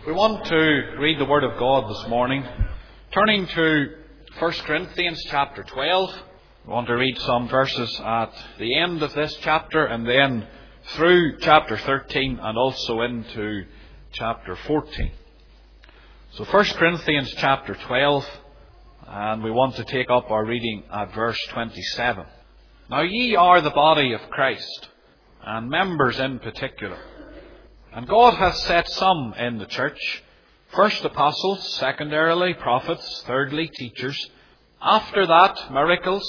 We want to read the Word of God this morning, turning to 1 Corinthians chapter 12. We want to read some verses at the end of this chapter and then through chapter 13 and also into chapter 14. So 1 Corinthians chapter 12, and we want to take up our reading at verse 27. Now ye are the body of Christ, and members in particular. And God hath set some in the church, first apostles, secondarily prophets, thirdly teachers, after that miracles,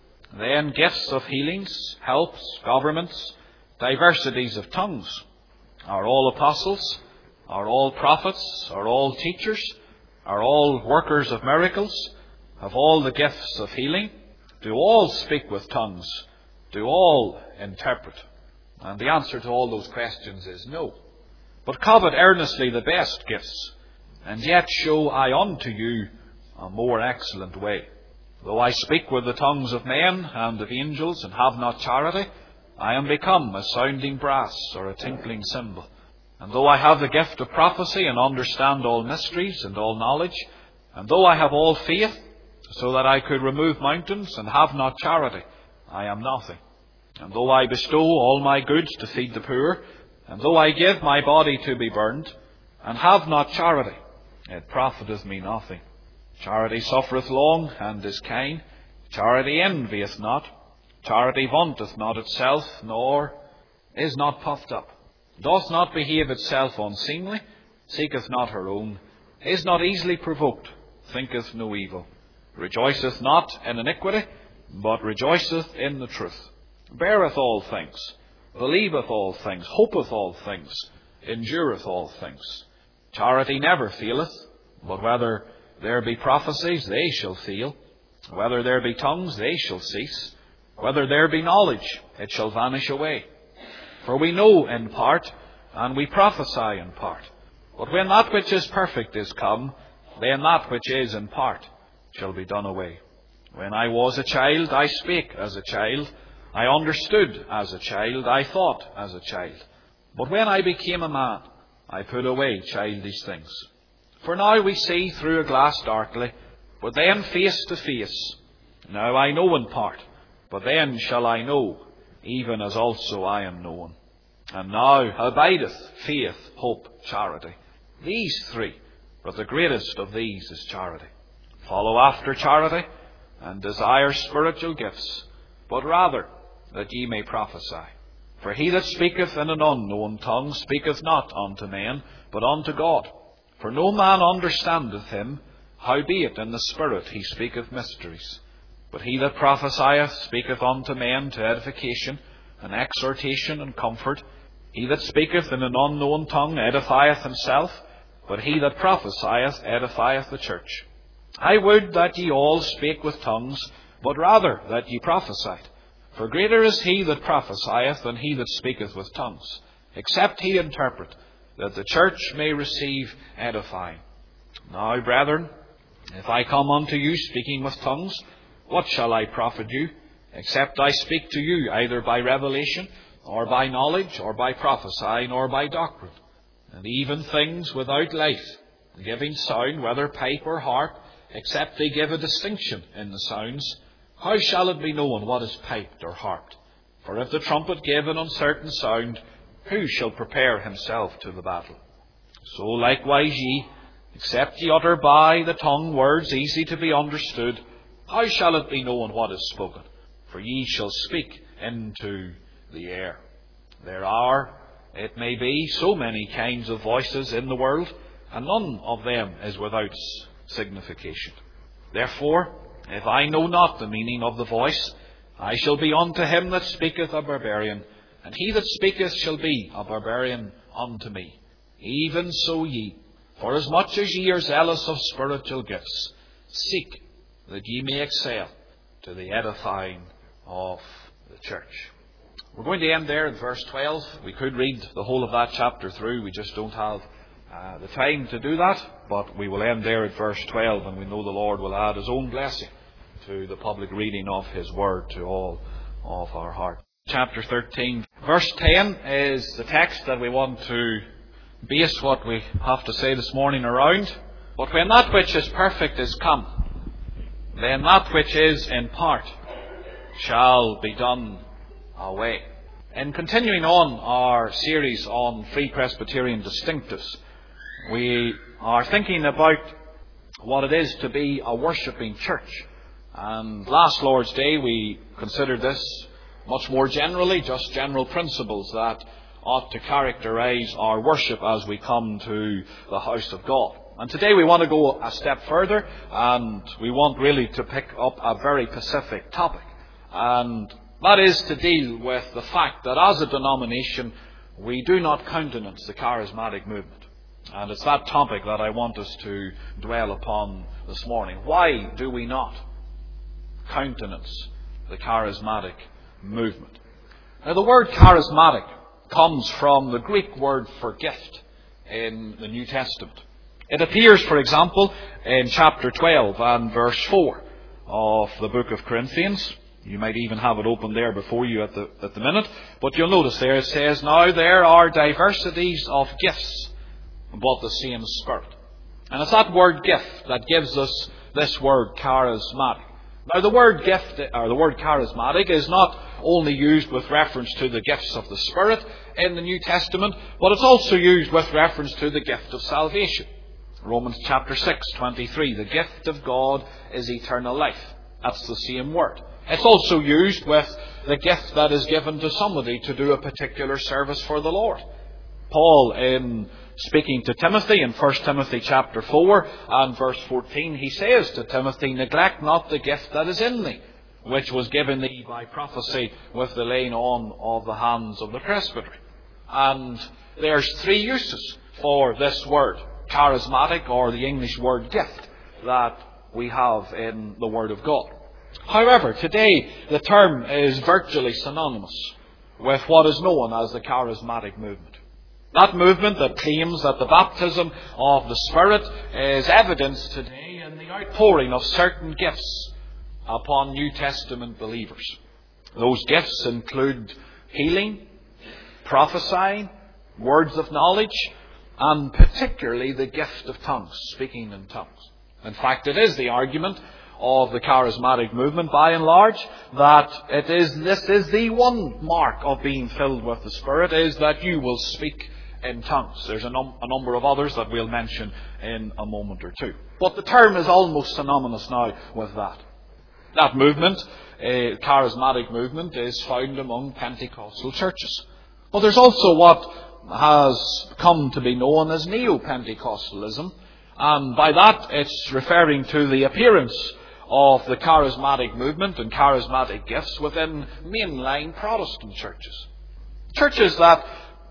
then gifts of healings, helps, governments, diversities of tongues. Are all apostles? Are all prophets? Are all teachers? Are all workers of miracles? Have all the gifts of healing? Do all speak with tongues? Do all interpret? And the answer to all those questions is no. But covet earnestly the best gifts, and yet show I unto you a more excellent way. Though I speak with the tongues of men and of angels, and have not charity, I am become a sounding brass or a tinkling cymbal. And though I have the gift of prophecy, and understand all mysteries and all knowledge, and though I have all faith, so that I could remove mountains, and have not charity, I am nothing. And though I bestow all my goods to feed the poor, and though I give my body to be burned, and have not charity, it profiteth me nothing. Charity suffereth long, and is kind. Charity envieth not. Charity vaunteth not itself, nor is not puffed up. Doth not behave itself unseemly, seeketh not her own, is not easily provoked, thinketh no evil, rejoiceth not in iniquity, but rejoiceth in the truth, beareth all things, believeth all things, hopeth all things, endureth all things. Charity never faileth, but whether there be prophecies, they shall fail. Whether there be tongues, they shall cease. Whether there be knowledge, it shall vanish away. For we know in part, and we prophesy in part. But when that which is perfect is come, then that which is in part shall be done away. When I was a child, I spake as a child. I understood as a child, I thought as a child. But when I became a man, I put away childish things. For now we see through a glass darkly, but then face to face. Now I know in part, but then shall I know, even as also I am known. And now abideth faith, hope, charity. These three, but the greatest of these is charity. Follow after charity, and desire spiritual gifts, but rather that ye may prophesy. For he that speaketh in an unknown tongue speaketh not unto men, but unto God. For no man understandeth him, howbeit in the Spirit he speaketh mysteries. But he that prophesieth speaketh unto men to edification, and exhortation, and comfort. He that speaketh in an unknown tongue edifieth himself, but he that prophesieth edifieth the church. I would that ye all spake with tongues, but rather that ye prophesied. For greater is he that prophesieth than he that speaketh with tongues, except he interpret, that the church may receive edifying. Now, brethren, if I come unto you speaking with tongues, what shall I profit you, except I speak to you either by revelation, or by knowledge, or by prophesying, or by doctrine? And even things without life, giving sound, whether pipe or harp, except they give a distinction in the sounds, how shall it be known what is piped or harped? For if the trumpet give an uncertain sound, who shall prepare himself to the battle? So likewise ye, except ye utter by the tongue words easy to be understood, how shall it be known what is spoken? For ye shall speak into the air. There are, it may be, so many kinds of voices in the world, and none of them is without signification. Therefore, if I know not the meaning of the voice, I shall be unto him that speaketh a barbarian, and he that speaketh shall be a barbarian unto me. Even so ye, forasmuch as ye are zealous of spiritual gifts, seek that ye may excel to the edifying of the church. We're going to end there in verse 12. We could read the whole of that chapter through. We just don't have the time to do that. But we will end there at verse 12, and we know the Lord will add his own blessing to the public reading of his word to all of our heart. Chapter 13, verse 10 is the text that we want to base what we have to say this morning around. But when that which is perfect is come, then that which is in part shall be done away. In continuing on our series on Free Presbyterian distinctives, we are thinking about what it is to be a worshipping church. And last Lord's Day we considered this much more generally, just general principles that ought to characterize our worship as we come to the house of God. And today we want to go a step further, and we want really to pick up a very specific topic. And that is to deal with the fact that as a denomination, we do not countenance the charismatic movement. And it's that topic that I want us to dwell upon this morning. Why do we not countenance the charismatic movement? Now, the word charismatic comes from the Greek word for gift in the New Testament. It appears, for example, in chapter 12 and verse 4 of the book of Corinthians. You might even have it open there before you at the minute. But you'll notice there it says, "Now there are diversities of gifts, but the same Spirit." And it's that word gift that gives us this word charismatic. Now the word gift, or the word charismatic, is not only used with reference to the gifts of the Spirit in the New Testament, but it's also used with reference to the gift of salvation. Romans chapter 6:23, "The gift of God is eternal life." That's the same word. It's also used with the gift that is given to somebody to do a particular service for the Lord. Paul, in speaking to Timothy in 1 Timothy chapter 4 and verse 14, he says to Timothy, "Neglect not the gift that is in thee, which was given thee by prophecy with the laying on of the hands of the presbytery." And there's three uses for this word, charismatic, or the English word gift, that we have in the Word of God. However, today the term is virtually synonymous with what is known as the charismatic movement. That movement that claims that the baptism of the Spirit is evidenced today in the outpouring of certain gifts upon New Testament believers. Those gifts include healing, prophesying, words of knowledge, and particularly the gift of tongues, speaking in tongues. In fact, it is the argument of the charismatic movement, by and large, that this is the one mark of being filled with the Spirit, is that you will speak in tongues. There's a number of others that we'll mention in a moment or two. But the term is almost synonymous now with that. That movement, charismatic movement, is found among Pentecostal churches. But there's also what has come to be known as Neo-Pentecostalism, and by that it's referring to the appearance of the charismatic movement and charismatic gifts within mainline Protestant churches. Churches that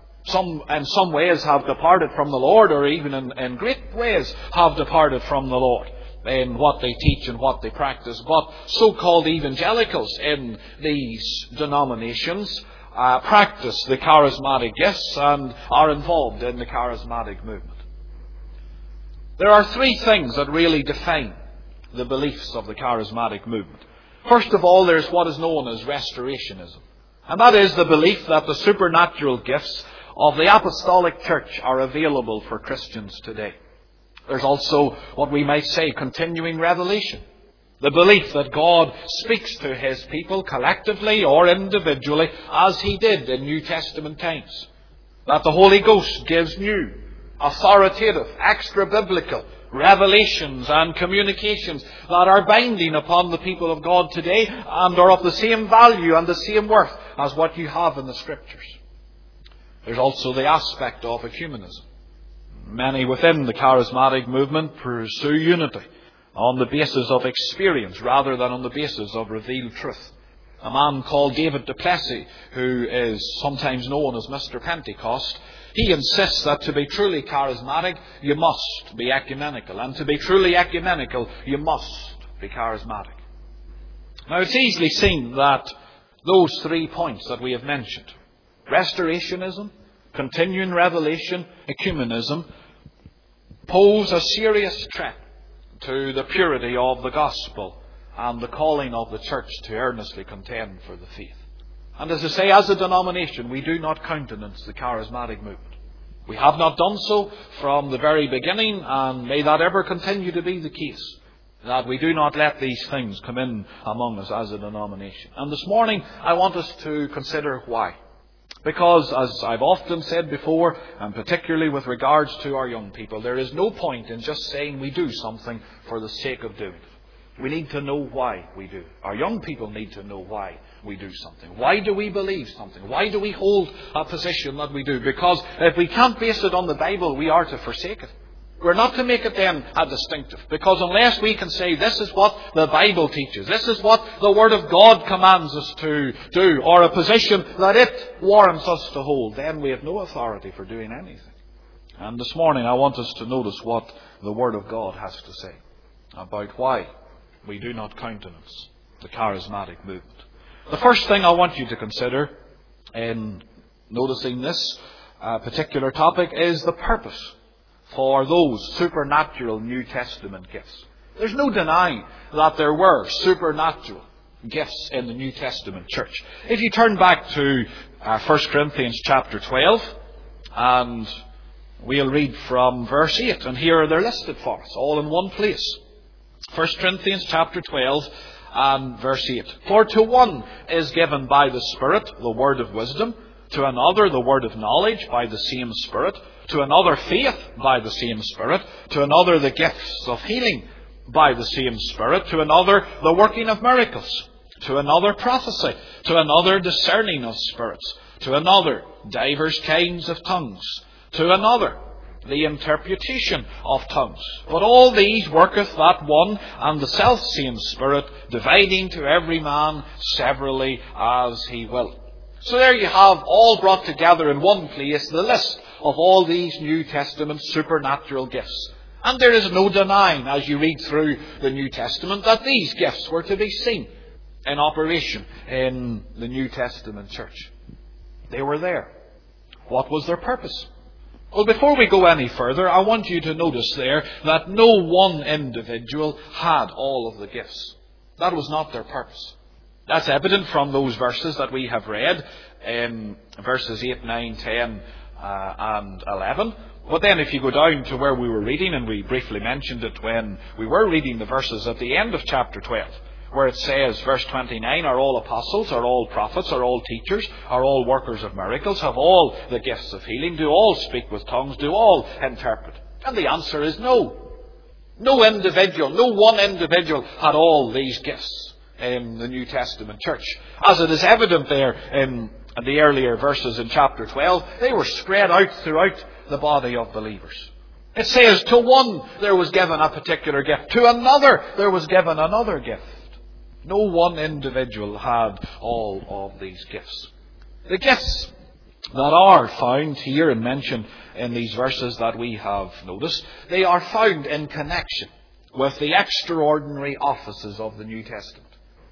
in some ways have departed from the Lord, or even in great ways have departed from the Lord in what they teach and what they practice. But so-called evangelicals in these denominations practice the charismatic gifts and are involved in the charismatic movement. There are three things that really define the beliefs of the charismatic movement. First of all, there's what is known as restorationism. And that is the belief that the supernatural gifts of the apostolic church are available for Christians today. There's also what we might say continuing revelation. The belief that God speaks to His people collectively or individually as He did in New Testament times. That the Holy Ghost gives new, authoritative, extra-biblical revelations and communications that are binding upon the people of God today and are of the same value and the same worth as what you have in the Scriptures. There's also the aspect of ecumenism. Many within the charismatic movement pursue unity on the basis of experience rather than on the basis of revealed truth. A man called David Duplessis, who is sometimes known as Mr. Pentecost, he insists that to be truly charismatic, you must be ecumenical. And to be truly ecumenical, you must be charismatic. Now, it's easily seen that those 3 points that we have mentioned, restorationism, continuing revelation, ecumenism, pose a serious threat to the purity of the gospel and the calling of the church to earnestly contend for the faith. And as I say, as a denomination, we do not countenance the charismatic movement. We have not done so from the very beginning, and may that ever continue to be the case, that we do not let these things come in among us as a denomination. And this morning I want us to consider why. Because, as I've often said before, and particularly with regards to our young people, there is no point in just saying we do something for the sake of doing it. We need to know why we do. Our young people need to know why we do something. Why do we believe something? Why do we hold a position that we do? Because if we can't base it on the Bible, we are to forsake it. We're not to make it then a distinctive. Because unless we can say this is what the Bible teaches, this is what the Word of God commands us to do, or a position that it warrants us to hold, then we have no authority for doing anything. And this morning I want us to notice what the Word of God has to say about why we do not countenance the charismatic movement. The first thing I want you to consider in noticing this particular topic is the purpose for those supernatural New Testament gifts. There's no denying that there were supernatural gifts in the New Testament church. If you turn back to 1 Corinthians chapter 12, and we'll read from verse 8, and here they're listed for us, all in one place. 1 Corinthians chapter 12 and verse 8. For to one is given by the Spirit the word of wisdom, to another the word of knowledge by the same Spirit, to another faith by the same Spirit, to another the gifts of healing by the same Spirit, to another the working of miracles, to another prophecy, to another discerning of spirits, to another divers kinds of tongues, to another the interpretation of tongues. But all these worketh that one and the selfsame Spirit, dividing to every man severally as he will. So there you have, all brought together in one place, the list of all these New Testament supernatural gifts. And there is no denying, as you read through the New Testament, that these gifts were to be seen in operation in the New Testament church. They were there. What was their purpose? Well, before we go any further, I want you to notice there that no one individual had all of the gifts. That was not their purpose. That's evident from those verses that we have read in verses 8, 9, 10 and 11. But then if you go down to where we were reading, and we briefly mentioned it when we were reading the verses at the end of chapter 12, where it says, verse 29, are all apostles, are all prophets, are all teachers, are all workers of miracles, have all the gifts of healing, do all speak with tongues, do all interpret? And the answer is no. No individual, no one individual had all these gifts in the New Testament church. As it is evident there in the earlier verses in chapter 12, they were spread out throughout the body of believers. It says, to one there was given a particular gift, to another there was given another gift. No one individual had all of these gifts. The gifts that are found here and mentioned in these verses that we have noticed, they are found in connection with the extraordinary offices of the New Testament.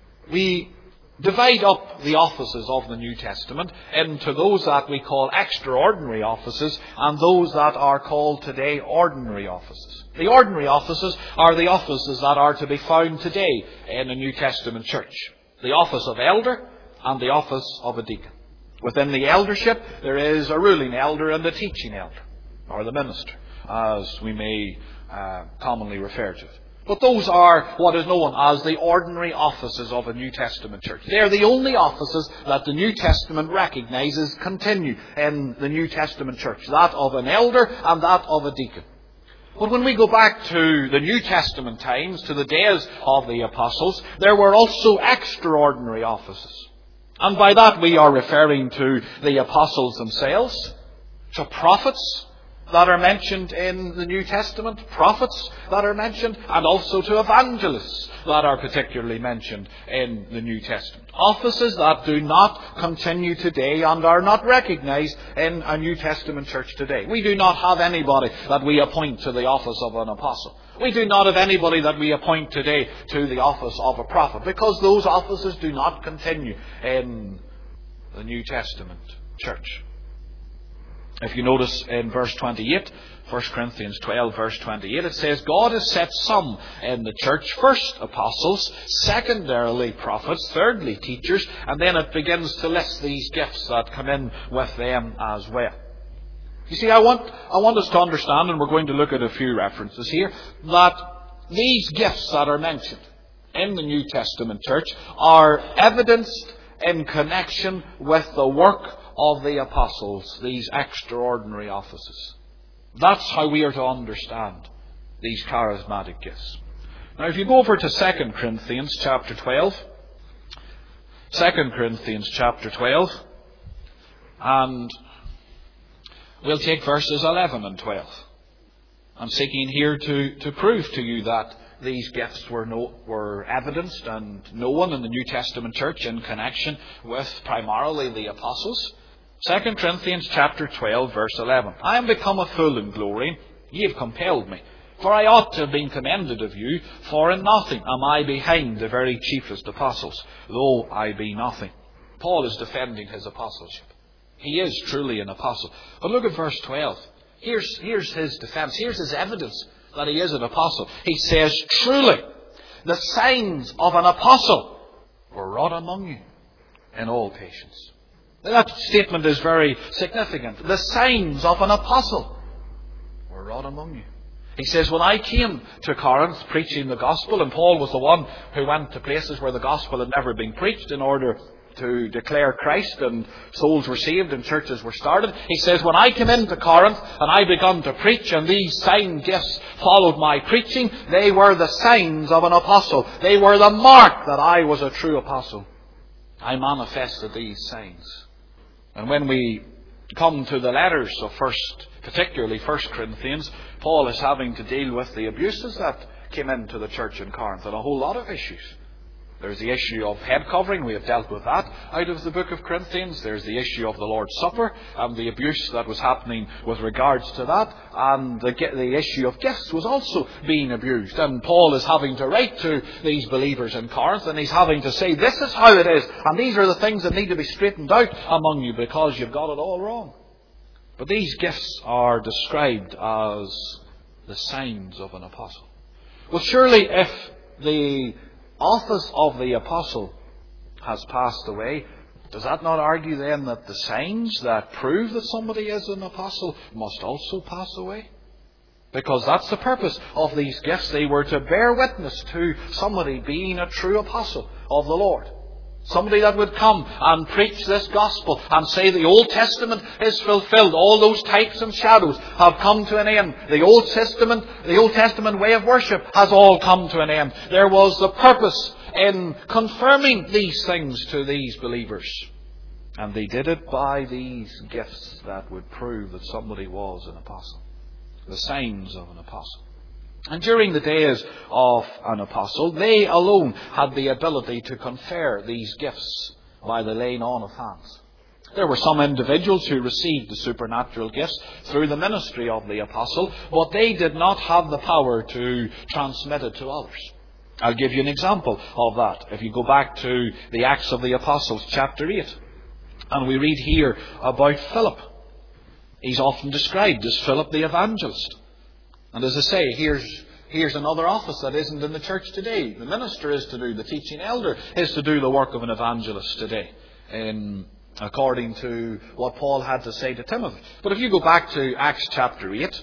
We divide up the offices of the New Testament into those that we call extraordinary offices and those that are called today ordinary offices. The ordinary offices are the offices that are to be found today in a New Testament church. The office of elder and the office of a deacon. Within the eldership, there is a ruling elder and a teaching elder, or the minister, as we may commonly refer to it. But those are what is known as the ordinary offices of a New Testament church. They are the only offices that the New Testament recognizes continue in the New Testament church. That of an elder and that of a deacon. But when we go back to the New Testament times, to the days of the apostles, there were also extraordinary offices. And by that we are referring to the apostles themselves, to prophets that are mentioned in the New Testament, prophets that are mentioned, and also to evangelists that are particularly mentioned in the New Testament. Offices that do not continue today and are not recognized in a New Testament church today. We do not have anybody that we appoint to the office of an apostle. We do not have anybody that we appoint today to the office of a prophet, because those offices do not continue in the New Testament church. If you notice in verse 28, 1 Corinthians 12, verse 28, it says, God has set some in the church, first apostles, secondarily prophets, thirdly teachers, and then it begins to list these gifts that come in with them as well. You see, I want us to understand, and we're going to look at a few references here, that these gifts that are mentioned in the New Testament church are evidenced in connection with the work of the apostles, these extraordinary offices. That's how we are to understand these charismatic gifts. Now, if you go over to 2 Corinthians chapter 12, 2 Corinthians chapter 12, and we'll take verses 11 and 12. I'm seeking here to prove to you that these gifts were evidenced and known in the New Testament church in connection with primarily the apostles. 2 Corinthians chapter 12, verse 11. I am become a fool in glory, ye have compelled me. For I ought to have been commended of you, for in nothing am I behind the very chiefest apostles, though I be nothing. Paul is defending his apostleship. He is truly an apostle. But look at verse 12. Here's his defense. Here's his evidence that he is an apostle. He says, truly, the signs of an apostle were wrought among you in all patience. That statement is very significant. The signs of an apostle were wrought among you. He says, when I came to Corinth preaching the gospel, and Paul was the one who went to places where the gospel had never been preached in order to declare Christ, and souls were saved and churches were started. He says, when I came into Corinth and I begun to preach and these sign gifts followed my preaching, they were the signs of an apostle. They were the mark that I was a true apostle. I manifested these signs. And when we come to the letters of particularly 1 Corinthians, Paul is having to deal with the abuses that came into the church in Corinth and a whole lot of issues. There's the issue of head covering. We have dealt with that out of the book of Corinthians. There's the issue of the Lord's Supper and the abuse that was happening with regards to that. And the issue of gifts was also being abused. And Paul is having to write to these believers in Corinth, and he's having to say, this is how it is. And these are the things that need to be straightened out among you because you've got it all wrong. But these gifts are described as the signs of an apostle. Well, surely if the office of the apostle has passed away, does that not argue then that the signs that prove that somebody is an apostle must also pass away? Because that's the purpose of these gifts. They were to bear witness to somebody being a true apostle of the Lord. Somebody that would come and preach this gospel and say the Old Testament is fulfilled. All those types and shadows have come to an end. The Old Testament way of worship has all come to an end. There was the purpose in confirming these things to these believers. And they did it by these gifts that would prove that somebody was an apostle. The signs of an apostle. And during the days of an apostle, they alone had the ability to confer these gifts by the laying on of hands. There were some individuals who received the supernatural gifts through the ministry of the apostle, but they did not have the power to transmit it to others. I'll give you an example of that. If you go back to the Acts of the Apostles, chapter 8, and we read here about Philip. He's often described as Philip the evangelist. And as I say, here's another office that isn't in the church today. The minister is to do, the teaching elder is to do the work of an evangelist today, according to what Paul had to say to Timothy. But if you go back to Acts chapter 8,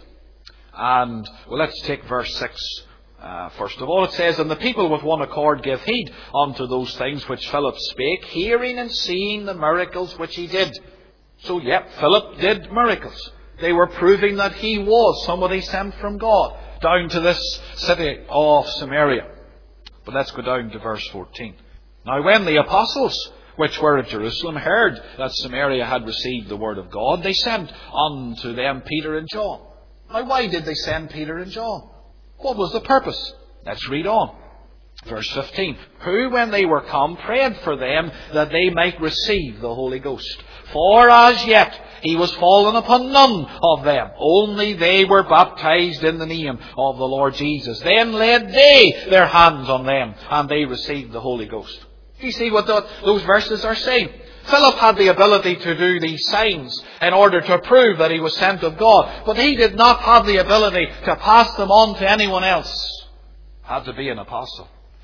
and let's take verse 6 first of all. It says, and the people with one accord gave heed unto those things which Philip spake, hearing and seeing the miracles which he did. So, Philip did miracles. They were proving that he was somebody sent from God down to this city of Samaria. But let's go down to verse 14. Now when the apostles which were at Jerusalem heard that Samaria had received the word of God, they sent unto them Peter and John. Now why did they send Peter and John? What was the purpose? Let's read on. Verse 15. Who, when they were come, prayed for them that they might receive the Holy Ghost. For as yet he was fallen upon none of them. Only they were baptized in the name of the Lord Jesus. Then laid they their hands on them, and they received the Holy Ghost. Do you see what those verses are saying? Philip had the ability to do these signs in order to prove that he was sent of God. But he did not have the ability to pass them on to anyone else. Had to be an apostle.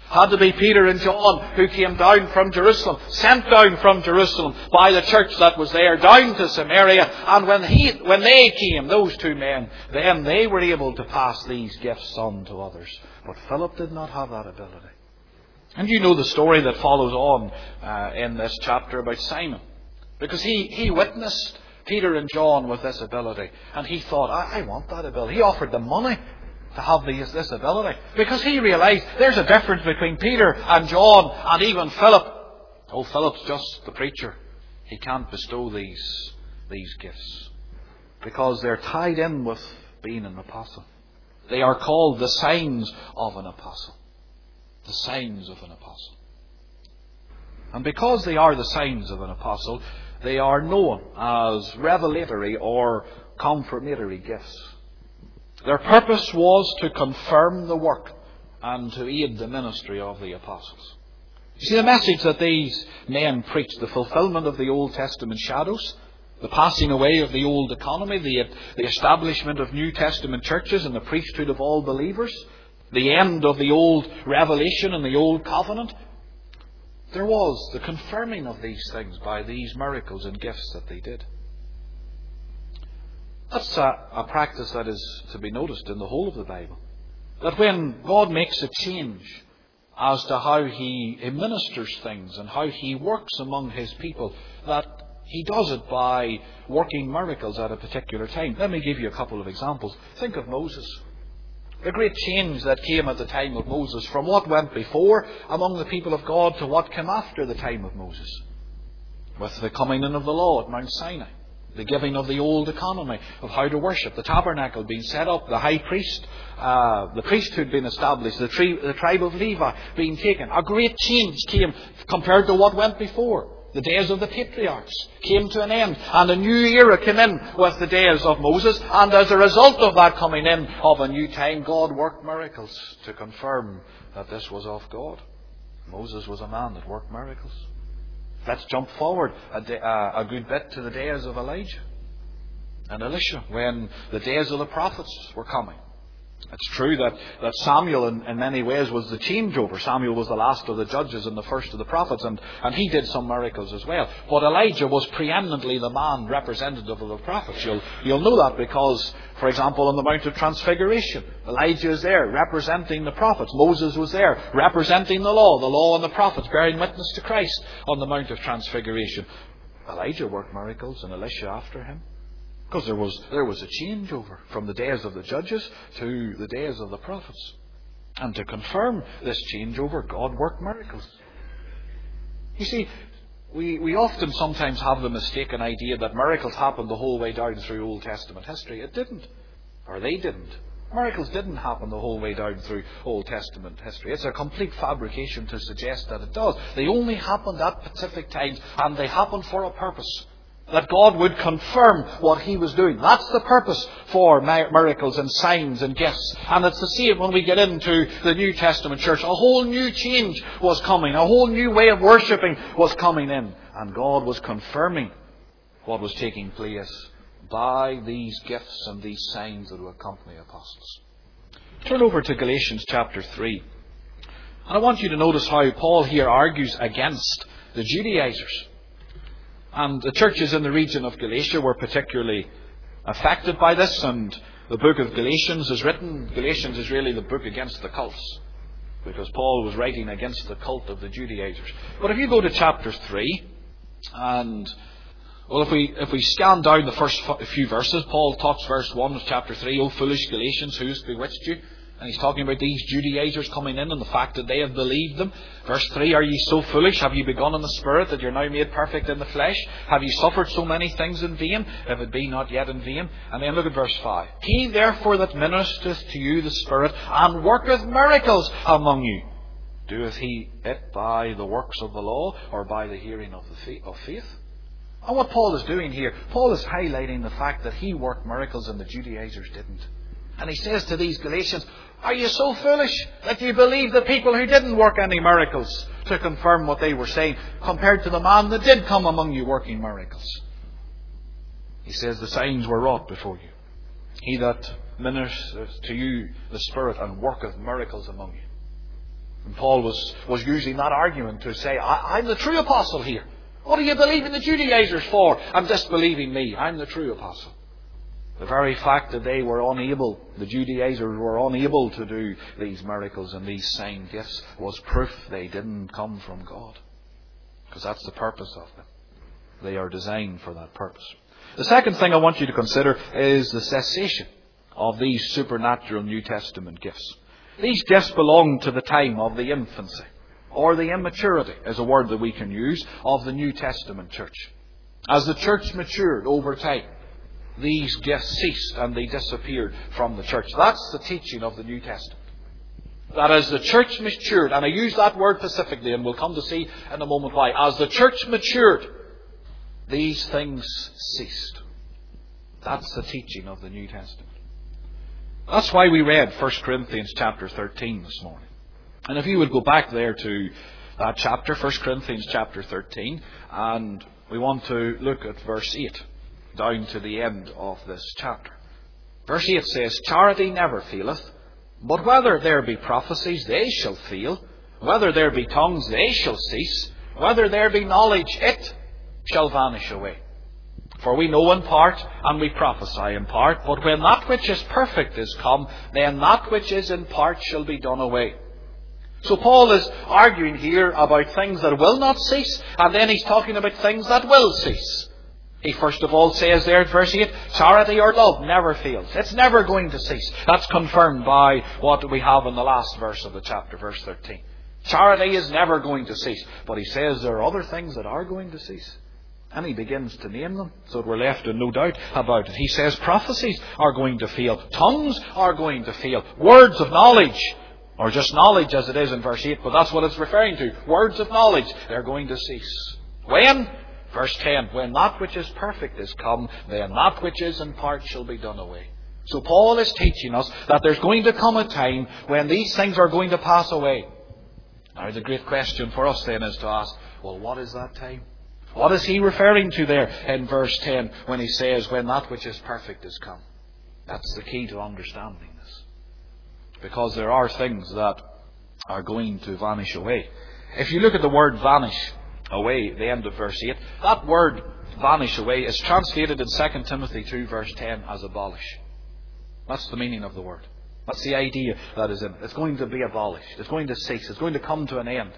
Had to be Peter and John who came down from Jerusalem, sent down from Jerusalem by the church that was there, down to Samaria. And when they came, those two men, then they were able to pass these gifts on to others. But Philip did not have that ability. And you know the story that follows on in this chapter about Simon. Because he witnessed Peter and John with this ability. And he thought, I want that ability. He offered them money to have this ability. Because he realized there's a difference between Peter and John and even Philip. Oh, Philip's just the preacher. He can't bestow these gifts. Because they're tied in with being an apostle. They are called the signs of an apostle. The signs of an apostle. And because they are the signs of an apostle, they are known as revelatory or confirmatory gifts. Their purpose was to confirm the work and to aid the ministry of the apostles. You see, the message that these men preached, the fulfillment of the Old Testament shadows, the passing away of the old economy, the establishment of New Testament churches and the priesthood of all believers, the end of the old revelation and the old covenant, there was the confirming of these things by these miracles and gifts that they did. That's a practice that is to be noticed in the whole of the Bible. That when God makes a change as to how He administers things and how He works among His people, that He does it by working miracles at a particular time. Let me give you a couple of examples. Think of Moses. The great change that came at the time of Moses, from what went before among the people of God to what came after the time of Moses. With the coming in of the law at Mount Sinai. The giving of the old economy of how to worship, the tabernacle being set up, the high priest, the priesthood being established, the tribe of Levi being taken. A great change came compared to what went before. The days of the patriarchs came to an end, and a new era came in with the days of Moses. And as a result of that coming in of a new time, God worked miracles to confirm that this was of God. Moses was a man that worked miracles. Let's jump forward a good bit to the days of Elijah and Elisha, when the days of the prophets were coming. It's true that Samuel in many ways was the changeover. Samuel was the last of the judges and the first of the prophets, and he did some miracles as well. But Elijah was preeminently the man representative of the prophets. You'll know that because, for example, on the Mount of Transfiguration, Elijah is there representing the prophets. Moses was there representing the law and the prophets, bearing witness to Christ on the Mount of Transfiguration. Elijah worked miracles and Elisha after him. Because there was a changeover from the days of the judges to the days of the prophets. And to confirm this changeover, God worked miracles. You see, we often sometimes have the mistaken idea that miracles happened the whole way down through Old Testament history. It didn't. Or they didn't. Miracles didn't happen the whole way down through Old Testament history. It's a complete fabrication to suggest that it does. They only happened at specific times, and they happened for a purpose. That God would confirm what He was doing. That's the purpose for miracles and signs and gifts. And it's the same when we get into the New Testament church. A whole new change was coming. A whole new way of worshipping was coming in. And God was confirming what was taking place by these gifts and these signs that would accompany apostles. Turn over to Galatians chapter 3. And I want you to notice how Paul here argues against the Judaizers. And the churches in the region of Galatia were particularly affected by this, and the book of Galatians is written. Galatians is really the book against the cults, because Paul was writing against the cult of the Judaizers. But if you go to chapter 3, and well, if we scan down the first few verses, Paul talks verse 1 of chapter 3, "O foolish Galatians, who has bewitched you?" And he's talking about these Judaizers coming in and the fact that they have believed them. Verse 3, "Are ye so foolish? Have ye begun in the Spirit that you're now made perfect in the flesh? Have ye suffered so many things in vain, if it be not yet in vain?" And then look at verse 5. "He therefore that ministereth to you the Spirit, and worketh miracles among you, doeth he it by the works of the law, or by the hearing of faith?" And what Paul is doing here, Paul is highlighting the fact that he worked miracles and the Judaizers didn't. And he says to these Galatians, "Are you so foolish that you believe the people who didn't work any miracles to confirm what they were saying, compared to the man that did come among you working miracles?" He says the signs were wrought before you. "He that ministers to you the Spirit and worketh miracles among you." And Paul was using that argument to say, I'm the true apostle here. What are you believing the Judaizers for and disbelieving me? I'm the true apostle. The very fact that they were unable, the Judaizers were unable to do these miracles and these sign gifts was proof they didn't come from God. Because that's the purpose of them. They are designed for that purpose. The second thing I want you to consider is the cessation of these supernatural New Testament gifts. These gifts belong to the time of the infancy, or the immaturity, is a word that we can use, of the New Testament church. As the church matured over time, these gifts ceased and they disappeared from the church. That's the teaching of the New Testament. That as the church matured, and I use that word specifically, and we'll come to see in a moment why. As the church matured, these things ceased. That's the teaching of the New Testament. That's why we read 1 Corinthians chapter 13 this morning. And if you would go back there to that chapter, 1 Corinthians chapter 13, and we want to look at verse 8, down to the end of this chapter. Verse 8 says, Charity never faileth, but whether there be prophecies, they shall fail. Whether there be tongues, they shall cease. Whether there be knowledge, it shall vanish away. For we know in part, and we prophesy in part, but when that which is perfect is come, then that which is in part shall be done away. So Paul is arguing here about things that will not cease, and then he's talking about things that will cease. He first of all says there at verse 8, charity or love never fails. It's never going to cease. That's confirmed by what we have in the last verse of the chapter, verse 13. Charity is never going to cease. But he says there are other things that are going to cease. And he begins to name them, so that we're left in no doubt about it. He says prophecies are going to fail. Tongues are going to fail. Words of knowledge, or just knowledge as it is in verse 8, but that's what it's referring to. Words of knowledge, they're going to cease. When? Verse 10, when that which is perfect is come, then that which is in part shall be done away. So Paul is teaching us that there's going to come a time when these things are going to pass away. Now the great question for us then is to ask, well, what is that time? What is he referring to there in verse 10 when he says, when that which is perfect is come? That's the key to understanding this. Because there are things that are going to vanish away. If you look at the word vanish away, the end of verse 8, that word vanish away is translated in 2 Timothy 2 verse 10 as abolish. That's the meaning of the word. That's the idea that is in it. It's going to be abolished. It's going to cease. It's going to come to an end.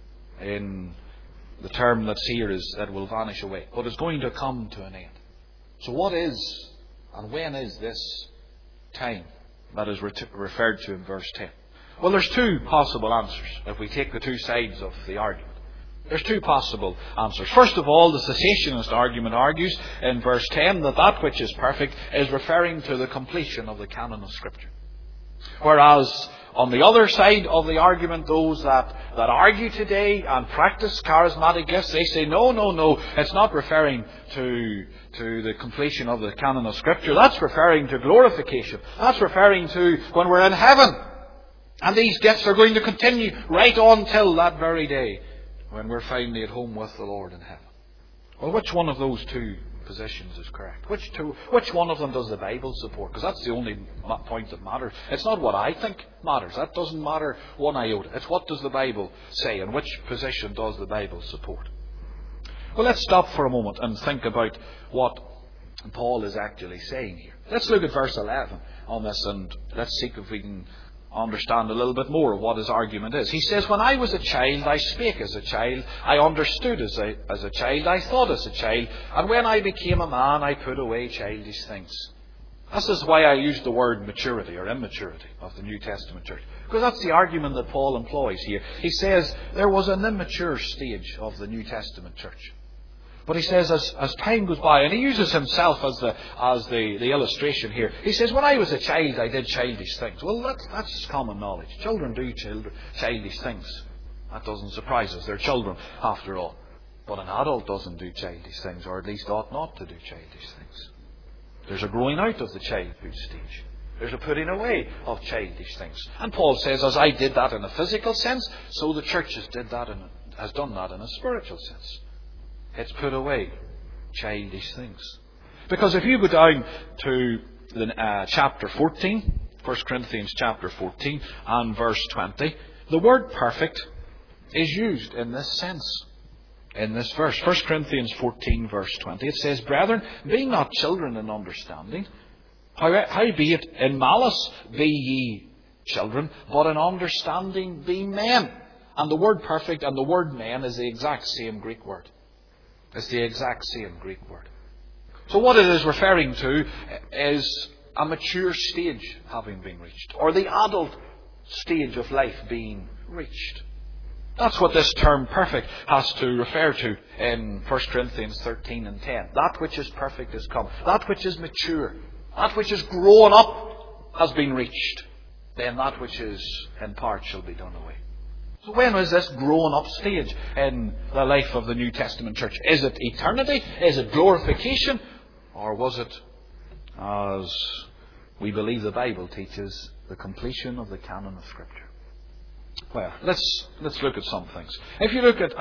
In the term that's here is that will vanish away. But it's going to come to an end. So what is and when is this time that is referred to in verse 10? Well, there's two possible answers if we take the two sides of the argument. There's two possible answers. First of all, the cessationist argument argues in verse 10 that that which is perfect is referring to the completion of the canon of Scripture. Whereas on the other side of the argument, those that argue today and practice charismatic gifts, they say, no, it's not referring to the completion of the canon of Scripture. That's referring to glorification. That's referring to when we're in heaven. And these gifts are going to continue right on till that very day when we're finally at home with the Lord in heaven. Well, which one of those two positions is correct? Which one of them does the Bible support? Because that's the only point that matters. It's not what I think matters. That doesn't matter one iota. It's what does the Bible say and which position does the Bible support. Well, let's stop for a moment and think about what Paul is actually saying here. Let's look at verse 11 on this and let's see if we can understand a little bit more of what his argument is. He says, when I was a child, I spake as a child, I understood as a child, I thought as a child, and when I became a man, I put away childish things. This is why I use the word maturity or immaturity of the New Testament church. Because that's the argument that Paul employs here. He says there was an immature stage of the New Testament church. But he says as time goes by, and he uses himself as the illustration here. He says, when I was a child, I did childish things. Well, that's common knowledge. Children do childish things. That doesn't surprise us. They're children, after all. But an adult doesn't do childish things, or at least ought not to do childish things. There's a growing out of the childhood stage. There's a putting away of childish things. And Paul says, as I did that in a physical sense, so the church has done that in a spiritual sense. It's put away childish things. Because if you go down to chapter 14, 1 Corinthians chapter 14 and verse 20, The word perfect is used in this sense, in this verse. 1 Corinthians 14 verse 20, it says, Brethren, be not children in understanding, howbeit in malice be ye children, but in understanding be men. And the word perfect and the word men is the exact same Greek word. It's the exact same Greek word. So what it is referring to is a mature stage having been reached, or the adult stage of life being reached. That's what this term perfect has to refer to in 1 Corinthians 13 and 10. That which is perfect is come. That which is mature, that which is grown up has been reached. Then that which is in part shall be done away. So when was this grown up stage in the life of the New Testament church? Is it eternity? Is it glorification? Or was it, as we believe the Bible teaches, the completion of the canon of Scripture? Well, let's look at some things. If you look at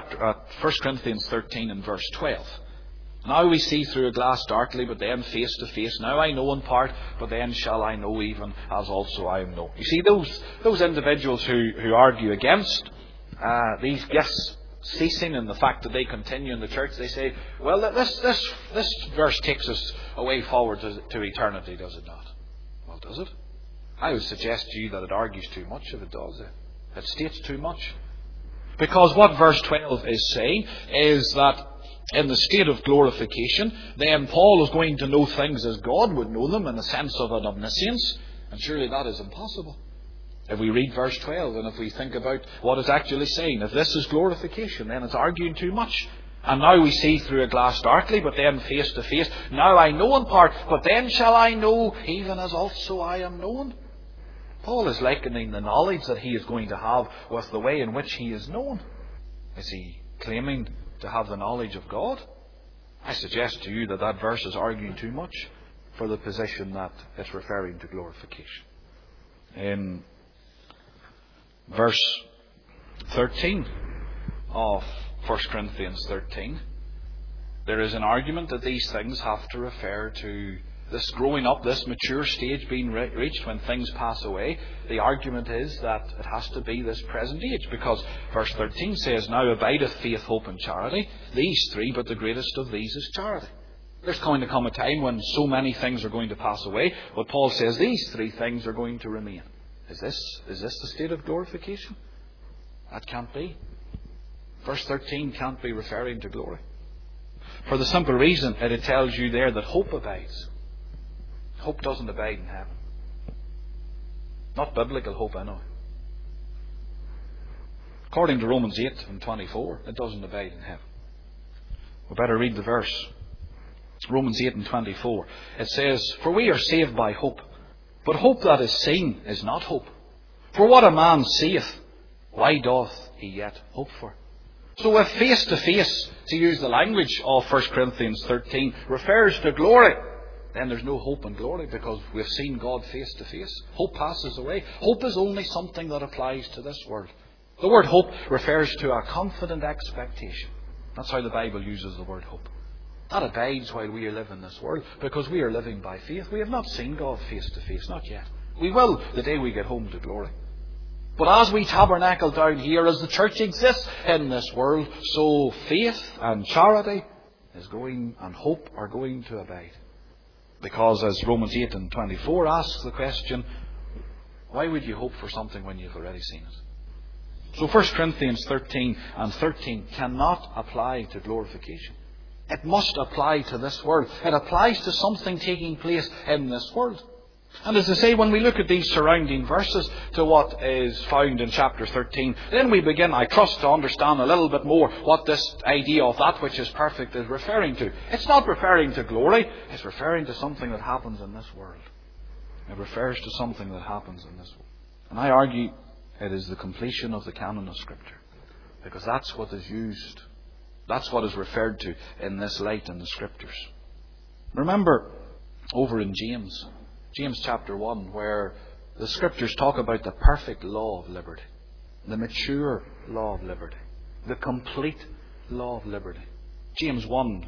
1 Corinthians 13 and verse 12. Now we see through a glass darkly, but then face to face. Now I know in part, but then shall I know even as also I am known. You see, those individuals who argue against these gifts ceasing and the fact that they continue in the church, they say, well, this verse takes us away forward to eternity, does it not? Well, does it? I would suggest to you that it argues too much if it does. It states too much. Because what verse 12 is saying is that in the state of glorification, then Paul is going to know things as God would know them in the sense of an omniscience. And surely that is impossible. If we read verse 12 and if we think about what it's actually saying, if this is glorification, then it's arguing too much. And now we see through a glass darkly, but then face to face. Now I know in part, but then shall I know even as also I am known. Paul is likening the knowledge that he is going to have with the way in which he is known. Is he claiming to have the knowledge of God? I suggest to you that that verse is arguing too much for the position that it's referring to glorification. In verse 13 of 1 Corinthians 13, there is an argument that these things have to refer to this growing up, this mature stage being reached when things pass away. The argument is that it has to be this present age, because verse 13 says, Now abideth faith, hope and charity, these three, but the greatest of these is charity. There's going to come a time when so many things are going to pass away, but Paul says these three things are going to remain. Is this the state of glorification? That can't be. Verse 13 can't be referring to glory. For the simple reason that it tells you there that hope abides. Hope doesn't abide in heaven. Not biblical hope, I know. According to Romans 8 and 24, it doesn't abide in heaven. We better read the verse. Romans 8 and 24. It says, For we are saved by hope, but hope that is seen is not hope. For what a man seeth, why doth he yet hope for? So if face to face, to use the language of 1 Corinthians 13, refers to glory, then there's no hope in glory, because we've seen God face to face. Hope passes away. Hope is only something that applies to this world. The word hope refers to a confident expectation. That's how the Bible uses the word hope. That abides while we live in this world, because we are living by faith. We have not seen God face to face, not yet. We will the day we get home to glory. But as we tabernacle down here, as the church exists in this world, so faith and charity is going, and hope are going to abide. Because as Romans 8 and 24 asks the question, why would you hope for something when you've already seen it? So 1 Corinthians 13 and 13 cannot apply to glorification. It must apply to this world. It applies to something taking place in this world. And as I say, when we look at these surrounding verses to what is found in chapter 13, then we begin, I trust, to understand a little bit more what this idea of that which is perfect is referring to. It's not referring to glory, it's referring to something that happens in this world. It refers to something that happens in this world. And I argue it is the completion of the canon of Scripture, because that's what is used, that's what is referred to in this light in the Scriptures. Remember over in James chapter 1, where the Scriptures talk about the perfect law of liberty, the mature law of liberty, the complete law of liberty. James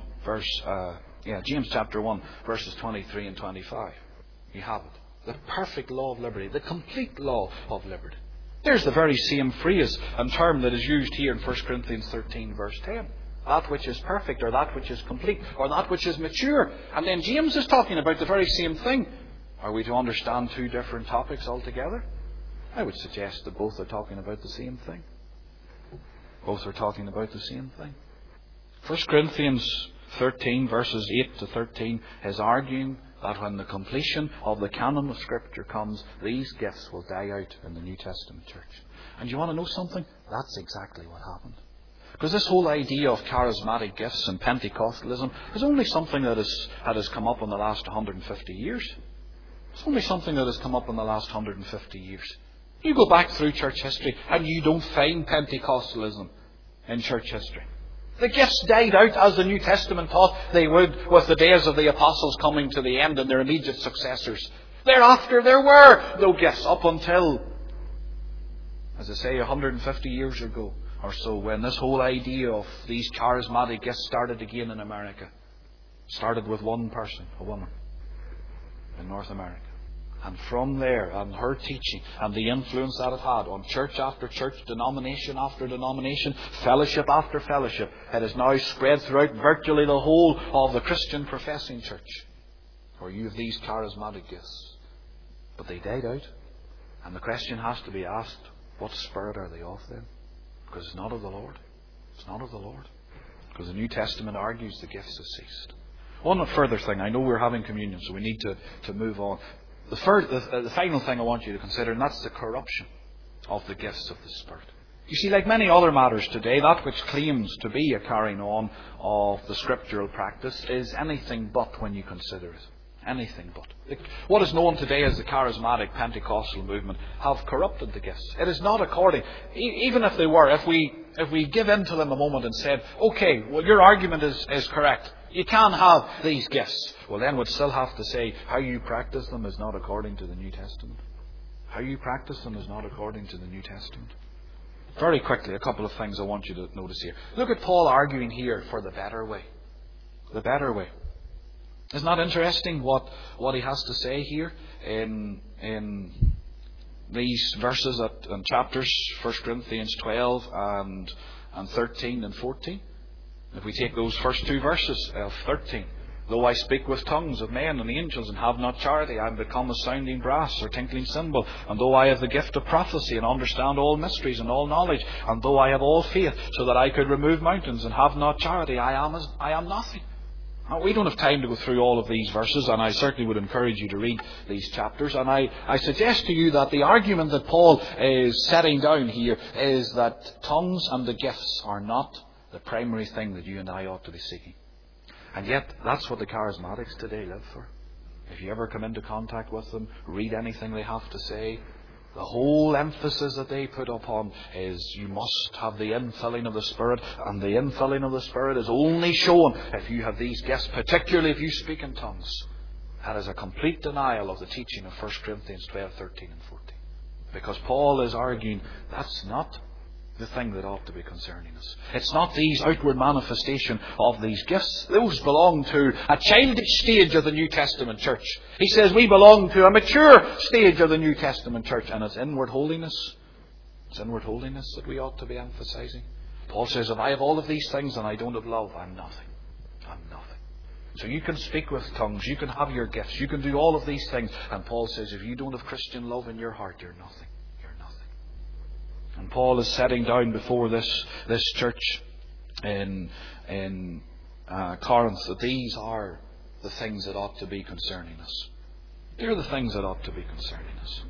chapter 1, verses 23 and 25. You have it. The perfect law of liberty, the complete law of liberty. There's the very same phrase and term that is used here in 1 Corinthians 13 verse 10. That which is perfect, or that which is complete, or that which is mature. And then James is talking about the very same thing. Are we to understand two different topics altogether? I would suggest that both are talking about the same thing. Both are talking about the same thing. 1 Corinthians 13 verses 8 to 13 is arguing that when the completion of the canon of Scripture comes, these gifts will die out in the New Testament church. And you want to know something? That's exactly what happened. Because this whole idea of charismatic gifts and Pentecostalism is only something that has come up in the last 150 years. It's only something that has come up in the last 150 years. You go back through church history and you don't find Pentecostalism in church history. The gifts died out as the New Testament taught they would, with the days of the apostles coming to the end and their immediate successors. Thereafter there were no gifts up until, as I say, 150 years ago or so, when this whole idea of these charismatic gifts started again in America. Started with one person, a woman, in North America. And from there, and her teaching, and the influence that it had on church after church, denomination after denomination, fellowship after fellowship, it has now spread throughout virtually the whole of the Christian professing church, where you have these charismatic gifts. But they died out. And the question has to be asked, what spirit are they of then? Because it's not of the Lord. It's not of the Lord. Because the New Testament argues the gifts have ceased. One further thing. I know we're having communion, so we need to move on. The final thing I want you to consider, and that's the corruption of the gifts of the Spirit. You see, like many other matters today, that which claims to be a carrying on of the scriptural practice is anything but when you consider it. Anything but. What is known today as the charismatic Pentecostal movement have corrupted the gifts. It is not according, even if they were, if we give in to them a moment and said, okay, well, your argument is correct. You can have these gifts. Well, then we'd still have to say how you practice them is not according to the New Testament. How you practice them is not according to the New Testament. Very quickly, a couple of things I want you to notice here. Look at Paul arguing here for the better way. The better way. Isn't that interesting what he has to say here in these verses and chapters, 1 Corinthians 12 and 13 and 14? If we take those first two verses of 13, though I speak with tongues of men and angels and have not charity, I am become a sounding brass or tinkling cymbal. And though I have the gift of prophecy and understand all mysteries and all knowledge, and though I have all faith so that I could remove mountains and have not charity, I am nothing. Now, we don't have time to go through all of these verses, and I certainly would encourage you to read these chapters. And I suggest to you that the argument that Paul is setting down here is that tongues and the gifts are not the primary thing that you and I ought to be seeking. And yet, that's what the charismatics today live for. If you ever come into contact with them, read anything they have to say, the whole emphasis that they put upon is you must have the infilling of the Spirit, and the infilling of the Spirit is only shown if you have these gifts, particularly if you speak in tongues. That is a complete denial of the teaching of 1 Corinthians 12, 13 and 14. Because Paul is arguing that's not the thing that ought to be concerning us. It's not these outward manifestation of these gifts. Those belong to a childish stage of the New Testament church. He says we belong to a mature stage of the New Testament church, and it's inward holiness. It's inward holiness that we ought to be emphasizing. Paul says, if I have all of these things and I don't have love, I'm nothing. I'm nothing. So you can speak with tongues, you can have your gifts, you can do all of these things. And Paul says, if you don't have Christian love in your heart, you're nothing. And Paul is setting down before this church in Corinth that these are the things that ought to be concerning us. They're the things that ought to be concerning us.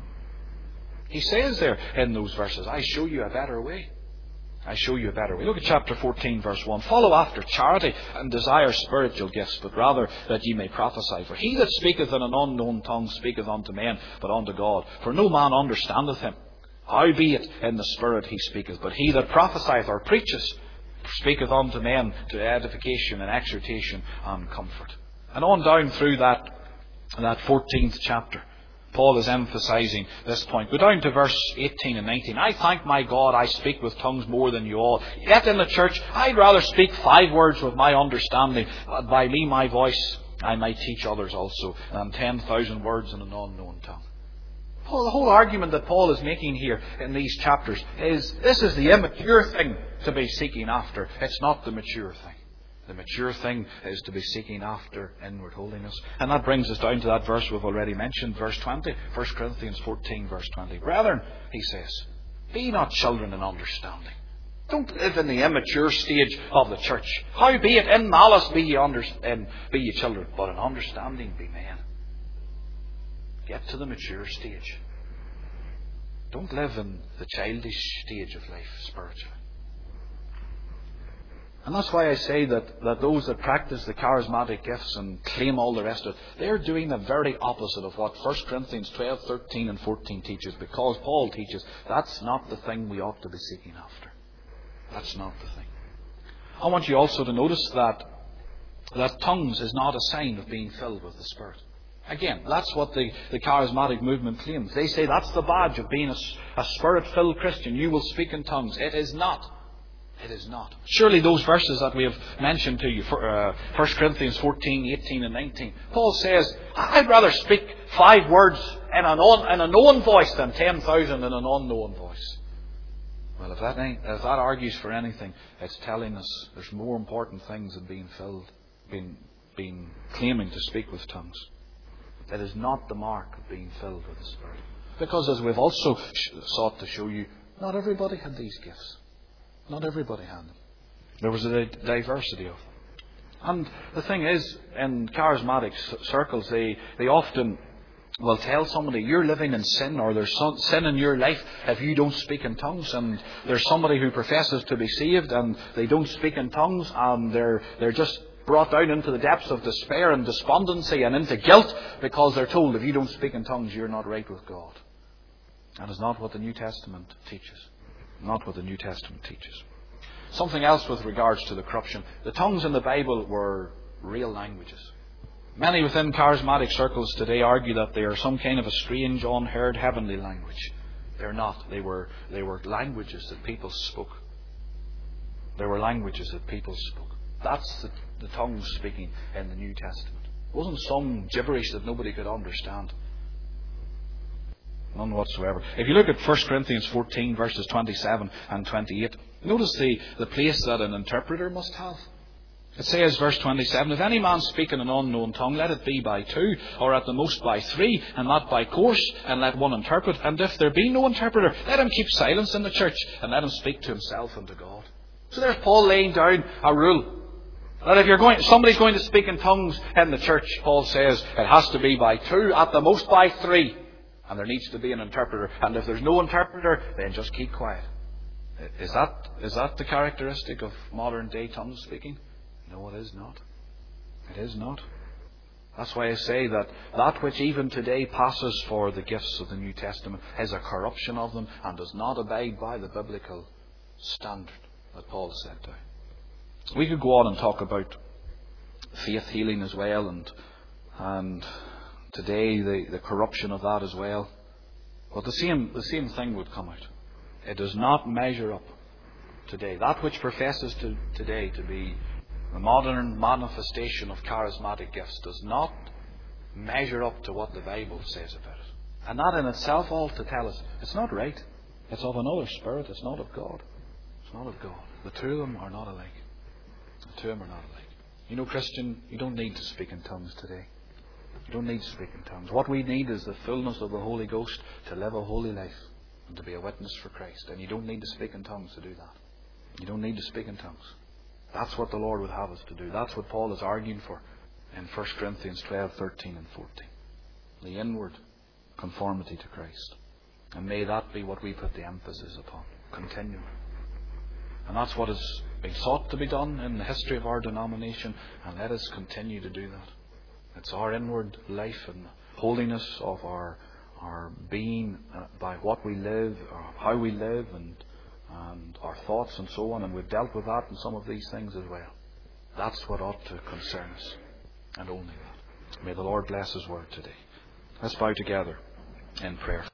He says there in those verses, I show you a better way. I show you a better way. Look at chapter 14, verse 1. Follow after charity and desire spiritual gifts, but rather that ye may prophesy. For he that speaketh in an unknown tongue speaketh unto men, but unto God. For no man understandeth him. Howbeit in the Spirit he speaketh, but he that prophesieth or preacheth speaketh unto men to edification and exhortation and comfort. And on down through that 14th chapter, Paul is emphasizing this point. Go down to verse 18 and 19. I thank my God I speak with tongues more than you all. Yet in the church I'd rather speak 5 words with my understanding, that by me my voice I might teach others also, than 10,000 words in an unknown tongue. The whole argument that Paul is making here in these chapters is this is the immature thing to be seeking after. It's not the mature thing. The mature thing is to be seeking after inward holiness. And that brings us down to that verse we've already mentioned, verse 20. 1 Corinthians 14, verse 20. Brethren, he says, be not children in understanding. Don't live in the immature stage of the church. Howbeit in malice be ye children, but in understanding be men. Get to the mature stage. Don't live in the childish stage of life spiritually. And that's why I say that those that practice the charismatic gifts and claim all the rest of it, they're doing the very opposite of what 1 Corinthians 12, 13 and 14 teaches, because Paul teaches that's not the thing we ought to be seeking after. That's not the thing. I want you also to notice that tongues is not a sign of being filled with the Spirit. Again, that's what the charismatic movement claims. They say that's the badge of being a Spirit-filled Christian. You will speak in tongues. It is not. It is not. Surely those verses that we have mentioned to you, 1 Corinthians 14, 18 and 19, Paul says, I'd rather speak 5 words in a known voice than 10,000 in an unknown voice. Well, if that argues for anything, it's telling us there's more important things than being filled, being claiming to speak with tongues. That is not the mark of being filled with the Spirit. Because as we've also sought to show you, not everybody had these gifts. Not everybody had them. There was a diversity of them. And the thing is, in charismatic circles, they often will tell somebody, you're living in sin, or there's sin in your life if you don't speak in tongues. And there's somebody who professes to be saved and they don't speak in tongues, and they're just brought down into the depths of despair and despondency and into guilt because they're told if you don't speak in tongues, you're not right with God. That is not what the New Testament teaches. Not what the New Testament teaches. Something else with regards to the corruption. The tongues in the Bible were real languages. Many within charismatic circles today argue that they are some kind of a strange, unheard heavenly language. They're not. They were languages that people spoke. They were languages that people spoke. That's the tongues speaking in the New Testament. It wasn't some gibberish that nobody could understand. None whatsoever. If you look at 1 Corinthians 14, verses 27 and 28, notice the place that an interpreter must have. It says, verse 27, if any man speak in an unknown tongue, let it be by 2, or at the most by 3, and not by course, and let one interpret. And if there be no interpreter, let him keep silence in the church, and let him speak to himself and to God. So there's Paul laying down a rule. That if somebody's going to speak in tongues in the church, Paul says, it has to be by 2, at the most by 3. And there needs to be an interpreter. And if there's no interpreter, then just keep quiet. Is that the characteristic of modern day tongue speaking? No, it is not. It is not. That's why I say that which even today passes for the gifts of the New Testament is a corruption of them and does not abide by the biblical standard that Paul set down. We could go on and talk about faith healing as well, and today the corruption of that as well. But the same thing would come out. It does not measure up today. That which professes today to be the modern manifestation of charismatic gifts does not measure up to what the Bible says about it. And that in itself ought to tell us it's not right. It's of another spirit. It's not of God. It's not of God. The two of them are not alike. The two of them are not alike. You know, Christian, you don't need to speak in tongues today. You don't need to speak in tongues. What we need is the fullness of the Holy Ghost to live a holy life and to be a witness for Christ. And you don't need to speak in tongues to do that. You don't need to speak in tongues. That's what the Lord would have us to do. That's what Paul is arguing for in 1 Corinthians 12, 13 and 14. The inward conformity to Christ. And may that be what we put the emphasis upon continually. And that's what has been sought to be done in the history of our denomination, and let us continue to do that. It's our inward life and holiness of our being by what we live, or how we live, and our thoughts and so on. And we've dealt with that in some of these things as well. That's what ought to concern us, and only that. May the Lord bless His word today. Let's bow together in prayer.